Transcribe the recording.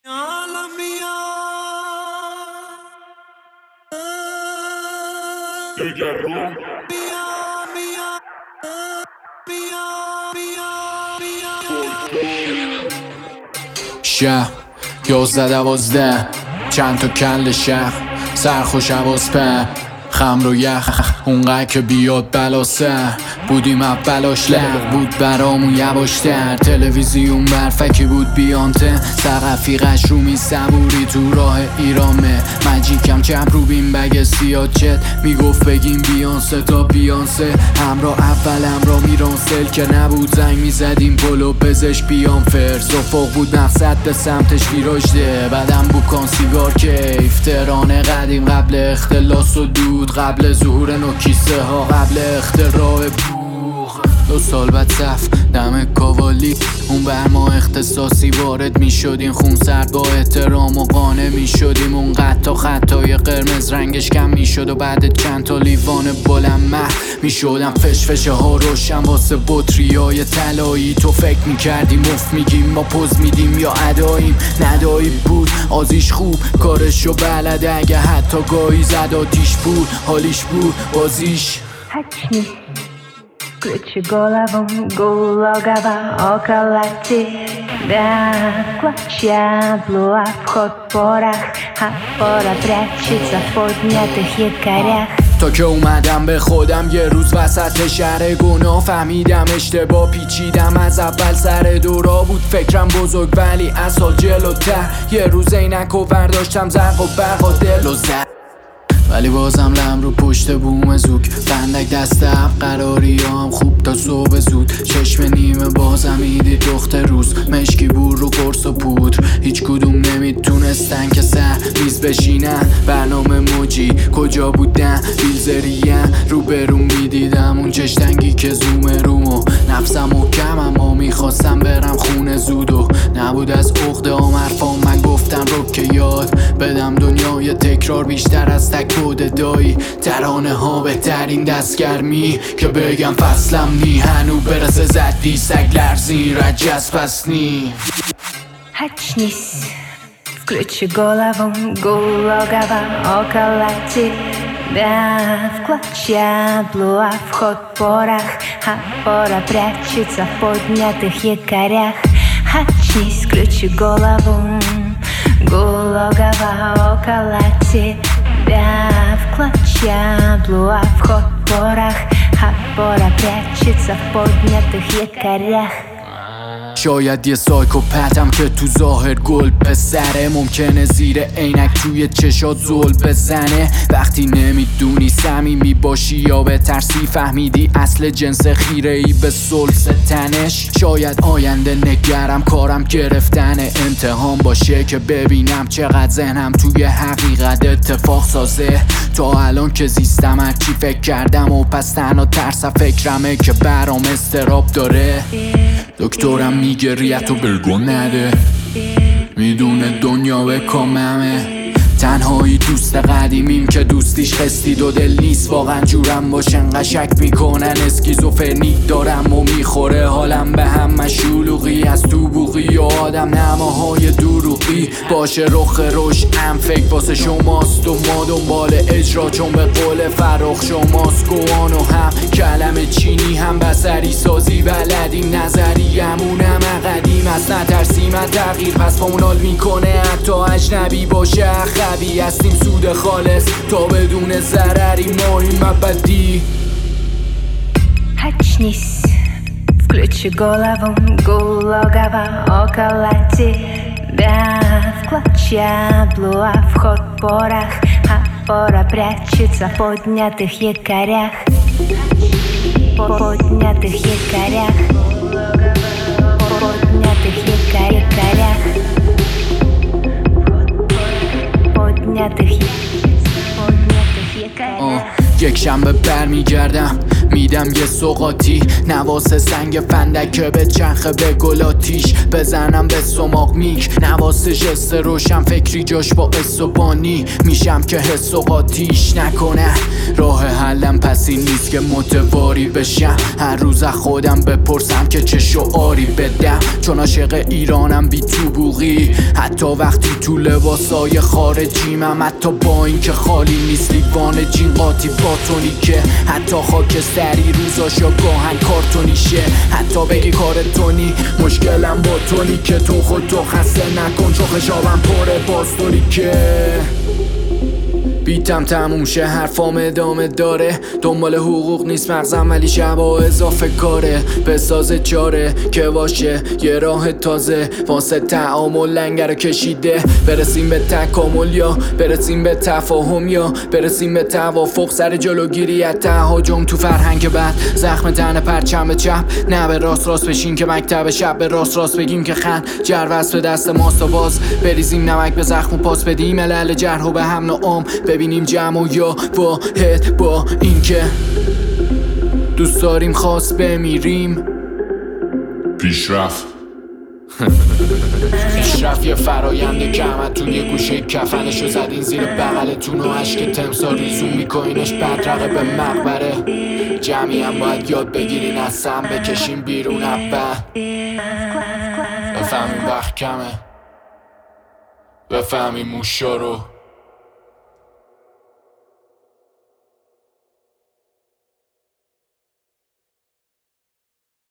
شهر 11-12 چند تا کل شهر سرخوش حواس پر خمر و یخ اونقدر که بیاد بلا سر بودیم اولاش لغ بود برامون یواشتر تلویزیون برفکی بود بیانته سقفیقش رو صبوری تو راه ایرانه مجیکم چپ رو بین بگ سیاد چت میگفت بگیم بیانسه تا بیانسه همراه اول همراه میرانسل که نبود زنگ میزدیم پلو بزش بیان فرس افق بود مقصد به سمتش ویراجده بعدم بوکان سیگار کیف تهران قدیم قبل اختلاس و دود قبل ظهور نوکیسه ها قبل اختراع بوخ 2 سال بعد صف دم کاوالی اون بر ما اختصاصی وارد می شدیم خون سرد با احترام و قانع می شدیم اون تا خطای قرمز رنگش کم می شد و بعد چند تا لیوان بلند مح می شدم فشفشه ها روشن واسه بطریای طلایی تو فکر می کردیم مفت میگیم ما پوز میدیم یا اداییم ندایی بود آزیش خوب کارشو بلده اگه حتی گاهی زد آتیش بود حالیش بود بازیش Ключи голову, голова около тебя. Клочья блуа, вход порох, а пора прячется в поднятых якорях. تا که اومدم به خودم یه روز وسط شهر گناه فهمیدم اشتباه پیچیدم از اول سر دورا بود فکرم بزرگ ولی از حال جلوتر یه روز عینک و برداشتم زرق و برق و دل و زد ولی بازم لم رو پشت بوم زوک بندک دست عب قراری هم خوب تا صبح زود چشم نیمه بازم ایدی دخت روز مشکی بور رو قرص و پودر هیچ کدوم نمیتونستن که سر میز بشینن برنامه موجی کجا بودن بیلزریم رو برون میدیدم اون چشتنگی که زومه رومو نفسم محکم اما میخواستم برم خونه زودو نبود از عقده آمرفان من گفتم رو که یاد بدم دنیای تکرار بیشتر از تک بود دایی ترانه ها بهترین دستگرمی که بگم فصلم نی هنو برسه زدی سگ لرزی رجز پس نی Очнись, включи голову, голова около тебя. В клочья блуа, вход порох, а пора прячется в поднятых якорях. Очнись, включи голову, голова около тебя. В клочья блуа, вход порох, а пора прячется в поднятых якорях. شاید یه سایکوپتم که تو ظاهر گل پسره ممکنه زیر عینک توی چشات زل بزنه وقتی نمیدونی صمیمی باشی یا به ترسی فهمیدی اصل جنس خیره ای به سلس تنش شاید آینده نگرم کارم گرفتن امتحان باشه که ببینم چقدر ذهنم توی حقیقت اتفاق سازه تا الان که زیستم هرچی فکر کردم و پس تنها ترس فکرمه که برام استراب داره دکترم میگه ریتو بلگو نده میدونه دنیا به کاممه تنهایی دوست قدیمیم که دوستیش خستید و دل نیست واقعا جورم باشن قشک میکنن اسکیزوفرنی دارم و میخوره حالم به هم شلوغی از تو بوغی و آدم نماهای دروغی باشه رخ روش ام فکر واسه شماست و ما دنبال اجرا چون به قول فرخ شماست گوان و هم کلم چینی هم بسری سازی بلدیم نظری همونم قدیم از نترسیم از تغییر پس فاونال میکنه حتی اجنبی باشه خبی هستیم سود خالص تا بدون ضرری ماهیم ابدی Очнись, включи голову, голова около тебя. В клочья блуа, вход порох, а пора прячется в поднятых якорях. Поднятых якорях. Поднятых якорях. Podniatych jakoriach. یک شنبه برمیگردم میدم یه سوقاتی نواس سنگ فندکه به چرخه به گلاتیش بزنم به سماق میک نواس جست روشن فکری جاش با اسوبانی میشم که حس و قاتیش نکنه راه حلم پس این نیست که متواری بشم هر روز از خودم بپرسم که چه شعاری بدم چون عاشق ایرانم بی تو بوغی حتی حتی وقتی تو لباسای خارجیم حتی با این که خالی نیست لیوان جین قاطی باتونی که حتی خاکستری روزاشا گاهن کارتونیشه حتی بگی کار تونی مشکلم با تونی که تو خودتو خسته نکن چون خشابم پره باستونی که بیتم تموم شه حرفام ادامه داره دنبال حقوق نیست مغزم ولی شبا اضافه کاره بساز چاره که باشه یه راه تازه واسه تعامل لنگر کشیده برسیم به تکامل یا برسیم به تفاهم یا برسیم به توافق سر جلوگیری از تهاجم تو فرهنگ بعد زخم تن پرچم چپ نه به راست بشین که مکتب شب به راست بگیم که خن جروس به دست ماست و باز بریزیم نمک به زخم و پاس بدیم علل جرح و به هم نام ببینیم جمع و یا واحد با این که دوست داریم خواست بمیریم پیشرفت یه فرایند که همتون یه گوشه کفنشو زدین زیر بغلتون و عشق تمسار ریزون میکنینش بدرقه به مقبره جمعی هم باید یاد بگیرین از سم بکشین بیرون اول بفهمین وقت کمه بفهمین موشا رو